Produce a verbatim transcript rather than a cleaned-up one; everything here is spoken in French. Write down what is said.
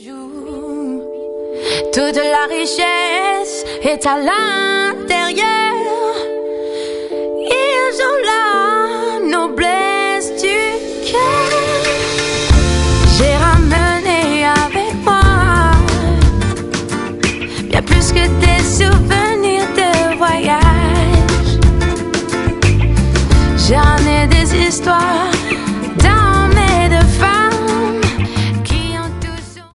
Toute la richesse est à l'intérieur. Ils ont la noblesse du cœur. J'ai ramené avec moi bien plus que des souvenirs de voyage. J'ai ramené des histoires